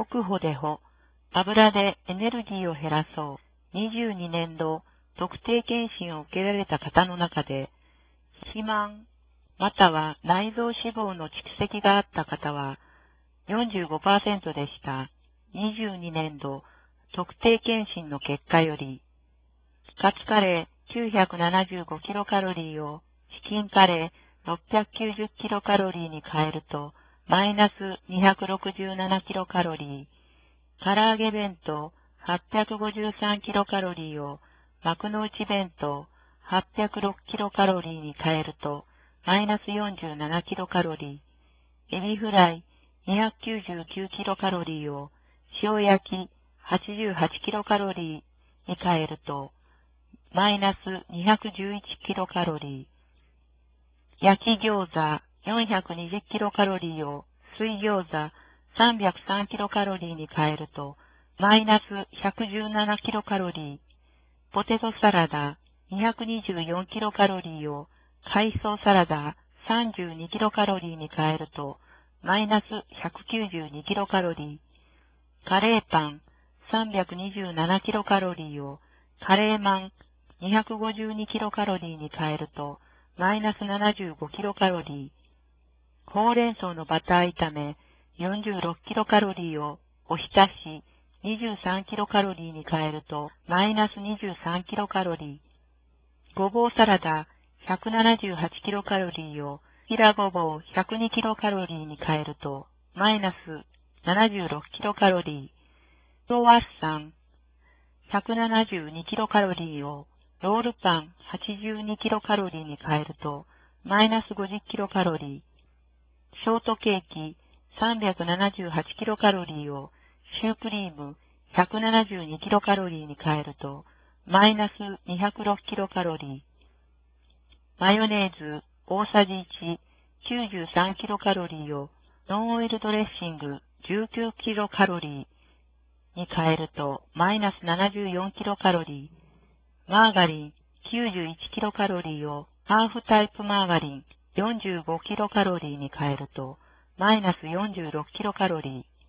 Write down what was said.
食補で補、油でエネルギーを減らそう。22年度、特定健診を受けられた方の中で、肥満、または内臓脂肪の蓄積があった方は 45% でした。22年度、特定健診の結果より、カツカレー975キロカロリーをチキンカレー690キロカロリーに変えると、マイナス267キロカロリー、唐揚げ弁当853キロカロリーを幕の内弁当806キロカロリーに変えると、マイナス47キロカロリー、エビフライ299キロカロリーを塩焼き88キロカロリーに変えると、マイナス211キロカロリー。焼き餃子420キロカロリーを水餃子303キロカロリーに変えると、マイナス117キロカロリー。ポテトサラダ224キロカロリーを海藻サラダ32キロカロリーに変えると、マイナス192キロカロリー。カレーパン327キロカロリーをカレーマン252キロカロリーに変えると、マイナス75キロカロリー。ほうれん草のバター炒め46キロカロリーをおひたし23キロカロリーに変えると、マイナス23キロカロリー。ごぼうサラダ178キロカロリーを平ごぼう102キロカロリーに変えると、マイナス76キロカロリー。クロワッサン172キロカロリーをロールパン82キロカロリーに変えると、マイナス50キロカロリー。ショートケーキ378キロカロリーをシュークリーム172キロカロリーに変えると、マイナス206キロカロリー。マヨネーズ大さじ1、93キロカロリーをノンオイルドレッシング19キロカロリーに変えると、マイナス74キロカロリー。マーガリン91キロカロリーをハーフタイプマーガリン45キロカロリーに変えると、マイナス46キロカロリー。